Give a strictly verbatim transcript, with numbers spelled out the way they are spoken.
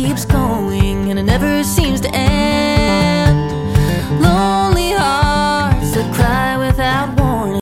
keeps going and it never seems to end.